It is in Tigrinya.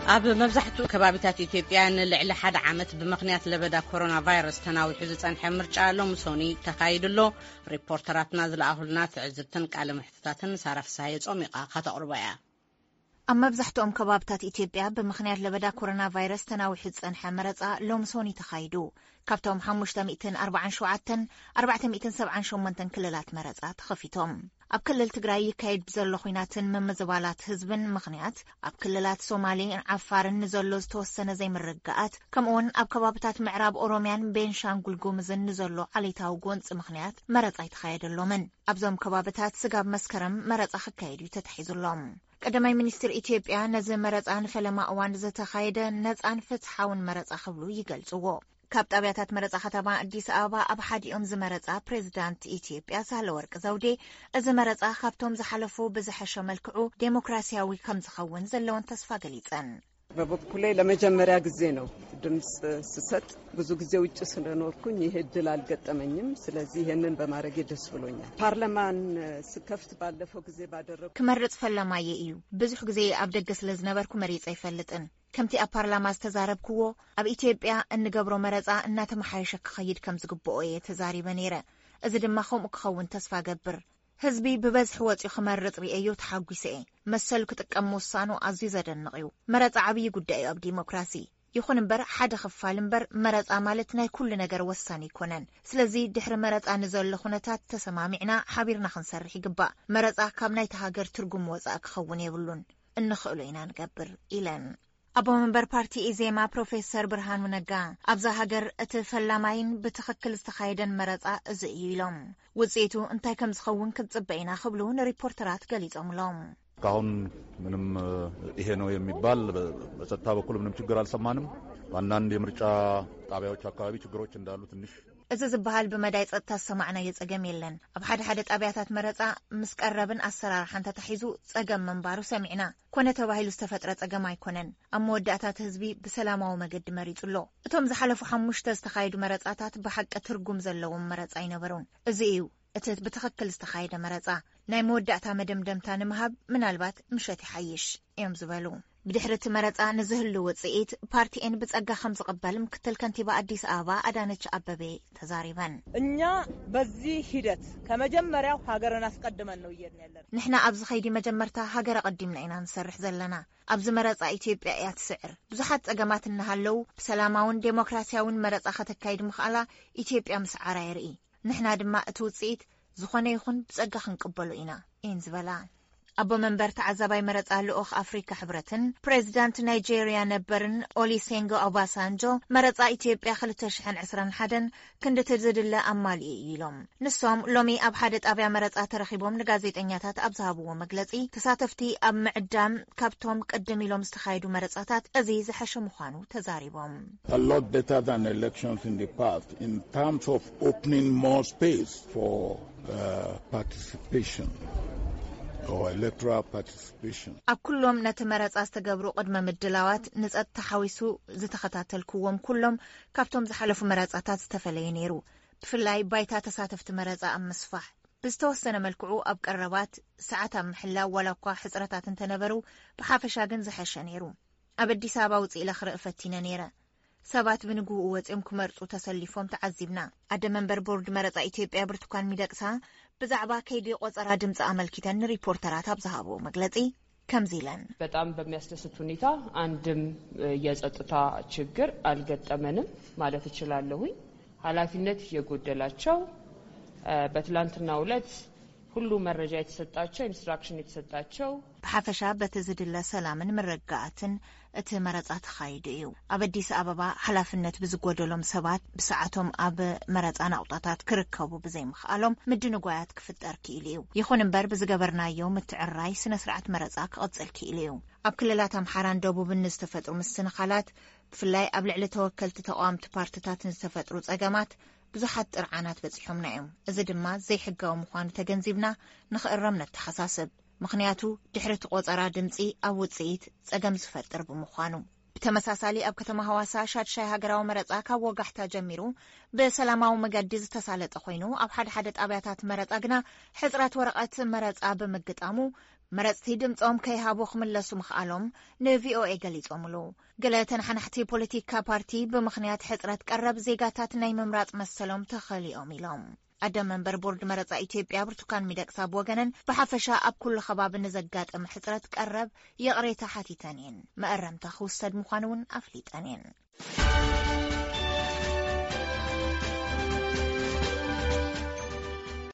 ኣብ መብዛሕትኡ ከባቢታት ኢትዮጵያ ንልዕሊ ሓደ ዓመት ብምኽንያት ለበዳ ኮሮና ቫይረስ ተናዊሑ ዝጸንሐ ምርጫ ሎምሶኒ ተካይድሎ ሪፖርተራትና ዝለኣኹልና ትዕዝብትን ቃለ መሕትታትን ሳራፍሳየ ጾሚቓ ከተቕርባ እያ። ኣብ መብዛሕትኦም ከባቢታት ኢትዮጵያ ብምኽንያት ለበዳ ኮሮና ቫይረስ ተናዊሑ ዝጸንሐ መረጻ ሎምሶኒ ተካይዱ ካብቶም 547 478 ክልላት መረጻ ተኸፊቶም ኣብ ክልል ትግራይ ይካየድ ብዘሎ ኩናትን መመዘባላት ህዝብን ምኽንያት ኣብ ክልላት ሶማሌን ዓፋርን ንዘሎ ዝተወሰነ ዘይምርግኣት ከምኡውን ኣብ ከባቢታት ምዕራብ ኦሮምያን ቤንሻንጉል ጉሙዝን ንዘሎ ዓሌታዊ ጎንፂ ምኽንያት መረጻ ይተካየደሎምን ኣብዞም ከባቢታት ስጋብ መስከረም መረጻ ክካየድ ተታሒዙሎም ቀዳማይ ሚኒስትር ኢትዮጵያ ነዚ መረጻ ንፈለማ እዋን ዝተካየደ ነጻን ፍትሓውን መረጻ ክብሉ ይገልጽዎ ካብ ጣብያታት መረጻ ከተማ አዲስ አበባ ኣብ ሓዲኦም ዝመረጻ ፕሬዝዳንት ኢትዮጵያ ሳህለወርቅ ዘውዴ እዚ መረጻ ካብቶም ዝሓለፉ ብዝሐሸ መልክዑ ዴሞክራሲያዊ ከም ዝኸውን ዘለውን ተስፋ ገሊጸን በበኩሌ ለመጀመሪያ ጊዜ ነው ድምጽ ስሰጥ ብዙ ጊዜ ውጭ ስለኖርኩኝ ይሄ ድል አልገጠመኝም ስለዚህ ይሄንን በማድረግ ደስ ብሎኛል ፓርላማን ስከፍት ባለፈው ጊዜ ባደረኩ ክመርጽ ፈለማየ እዩ ብዙሕ ጊዜ ኣብ ደገ ስለዝነበርኩ መሪጽ አይፈልጥን ከምቲ ኣብ ፓርላማ ዝተዛረብክዎ ኣብ ኢትዮጵያ እንገብሮ መረጻ እናተመሓየሸ ክኸይድ ከም ዝግብኦ ተዛሪበ ነይረ እዚ ድማ ከምኡ ክኸውን ተስፋ ገብር ህዝቢ ብበዝሒ ወፂኡ ክመርጽ ርአዮ ተሓጒሰ መሰሉ ክጥቀም ውሳኑ ኣዝዩ ዘደንቕ እዩ መረጻ ዓብይ ጉዳይ እዩ ኣብ ዲሞክራሲ ይኹን እምበር ሓደ ክፋል እምበር መረጻ ማለት ናይ ኩሉ ነገር ወሳኒ ይኮነን ስለዚ ድሕሪ መረጻ ንዘሎ ኩነታት ተሰማሚዕና ሓቢርና ክንሰርሕ ይግባእ መረጻ ካብ ናይቲ ሃገር ትርጉም ወጻእ ክኸውን የብሉን እንኽእሉ ኢና ንገብር ኢለን አቦ መንበር ፓርቲ ኢዜማ ፕሮፌሰር ብርሃኑ ነጋ ኣብዛ ሃገር እቲ ፈላማይን ብትኽክል ዝተካየደን መረጻ እዚ እዩ ኢሎም ውጽኢቱ እንታይ ከም ዝኸውን ክትጽበይና ክብሉ ንሪፖርተራት ገሊጾምሎም ካሁን ምንም ይሄ ነው የሚባል በጸጥታ በኩል ምንም ችግር አልሰማንም አንዳንድ የምርጫ ጣቢያዎች አካባቢ ችግሮች እንዳሉ ትንሽ እዚ ዝበሃል ብመዳይ ጸጥታ ሰማዕና የጸገም የለን ኣብ ሓደ ጣብያታት መረጻ ምስ ቀረብን ኣሰራርሓን ተታሒዙ ጸገም መንባሩ ሰሚዕና ኮነ ተባሂሉ ዝተፈጥረ ጸገም ኣይኮነን ኣብ መወዳእታት ህዝቢ ብሰላማዊ መገዲ መሪጹሎ እቶም ዝሓለፉ 5 ዝተካየዱ መረጻታት ብሓቂ ትርጉም ዘለዎም መረጻ ይነበሩን እዚ እዩ እቲ ብትኽክል ዝተካየደ መረጻ ናይ መወዳእታ መደምደምታ ንምሃብ ምናልባት ምሸት ይሓይሽ እዮም ዝበሉ ብድሕሪ መረጻ ንዝህሉ ውጽኢት ፓርቲን ብጸጋ ከም ዝቕበል ምክትል ከንቲባ አዲስ አበባ አዳነች አበቤ ተዛሪበን እኛ በዚህ ሂደት ከመጀመሪያው ሀገርን አስቀድመን ነው ይየርኛለን ንሕና ኣብዚ ኸይዲ መጀመርታ ሀገር ቀዲምና ኢና ንሰርሕ ዘለና ኣብዚ መረጻ ኢትዮጵያ እያ ትስዕር ብዙሓት ጸገማት እናሃለው ብሰላማውን ዴሞክራሲያውን መረጻ ከተካይድ ምኽኣላ ኢትዮጵያ ምስዓራ የርኢ ንሕና ድማ እቲ ውጽኢት ዝኾነ ይኹን ብጸጋ ክንቅበሉ ኢና እየን ዝበላ አቦ መንበር ተዓዛባይ መረጻ ልኡኽ አፍሪካ ሕብረትን ፕሬዝዳንት ናይጄሪያ ነበርን ኦሊሴንጎ ኦባሳንጆ መረጻ ኢትዮጵያ 2021 ክንዲ ትዝድለ ኣማሊኡ ኢሎም ንሶም ሎሚ ኣብ ሓደ ጣብያ መረጻ ተረኺቦም ንጋዜጠኛታት ኣብ ዝሃብዎ መግለጺ ተሳተፍቲ ኣብ ምዕዳም ካብቶም ቀደም ኢሎም ዝተካየዱ መረጻታት እዚ ዝሐሸ ምዃኑ ተዛሪቦም A lot better than elections in the past in terms of opening more space for participation or electoral participation. ኣብ ኩሎም ነቲ መረጻ ዝተገብሩ ቅድመ ምድላዋት ንጸጥታ ሓዊሱ ዝተኸታተልክዎም ኩሎም ካብቶም ዝሓለፉ መረጻታት ዝተፈለየ ነይሩ ብፍላይ ባይታ ተሳተፍቲ መረጻ ኣብ ምስፋሕ ብዝተወሰነ መልክዑ ኣብ ቀረባት ሰዓት ኣብ ምሕላው ዋላ እኳ ሕፅረታት እንተነበሩ ብሓፈሻ ግን ዝሐሸ ነይሩ ኣብ አዲስ አበባ ውፅኢለ ክርኢ ፈቲነ ነይረ ሰባት ብንግኡ ወፂኦም ክመርጹ ተሰሊፎም ተዓዚብና ኣደ መንበር ቦርድ መረጻ ኢትዮጵያ ብርቱካን ሚደቅሳ ብዛዕባ ከይዲ ቆጸራ ድምጽ አመልኪተን ሪፖርተራት ኣብ ዝሃብዎ መግለጺ ከምዚለን በጣም በሚያስደስት ሁኔታ አንድም የጸጥታ ችግር አልገጠመንም ማለት እችላለሁኝ ኃላፊነት የጎደላቸው በትላንትናው ዕለት ሁሉ መረጃ የተሰጣቸው ኢንስትራክሽን የተሰጣቸው በሐፈሻ በተዝድለ ሰላምን መረጋጋትን እቲ መረጻ ተኻይዱ እዩ ኣብ አዲስ አበባ ኃላፊነት ብዝጎደሎም ሰባት ብሰዓቶም ኣብ መረጻ ናቁጣታት ክርከቡ ብዘይምኽኣሎም ምድንጓያት ክፍጠር ክኢሉ እዩ ይኹን እምበር ብዝገበርናዮ ምትዕራይ ስነ ስርዓት መረጻ ክቕጽል ክኢሉ እዩ ኣብ ክልላት ኣምሓራን ደቡብን ዝተፈጥሩ ምስትንኻላት ብፍላይ ኣብ ልዕሊ ተወከልቲ ተቃዋምቲ ፓርቲታት ዝተፈጥሩ ጸገማት ብዙሓት ጥርዓናት በፂሖምና እዮም እዚ ድማ ዘይሕጋዊ ምዃኑ ተገንዚብና ንኽእረም ነተሓሳስብ ምኽንያቱ ድሕሪ ቆጸራ ድምጺ ኣብ ውጽኢት ጸገም ዝፈጥር ብምዃኑ ብተመሳሳሊ ኣብ ከተማ ሐዋሳ ሻድሻይ ሃገራዊ መረጻ ካብ ወጋሕታ ጀሚሩ ብሰላማዊ መገዲ ዝተሳለጠ ኮይኑ ኣብ ሓደ ጣብያታት መረጻ ግና ሕጽረት ወረቐት መረጻ ብምግጣሙ መረፅቲ ድምፆም ከይሃቦ ክምለሱ ምኽኣሎም ንቪኦኤ ገሊፆምሉ ገለ ተነሓናሕቲ ፖለቲካ ፓርቲ ብምኽንያት ሕፅረት ቀረብ ዜጋታት ናይ ምምራፅ መሰሎም ተኸሊኦም ኢሎም ኣደ መንበር ቦርድ መረፃ ኢትዮጵያ ብርቱካን ሚደቅሳ ብወገነን ብሓፈሻ ኣብ ኩሉ ከባቢ ንዘጋጥም ሕፅረት ቀረብ የቕሬታ ሓቲተን እየን መእረምታ ክውሰድ ምዃኑ እውን ኣፍሊጠን እየን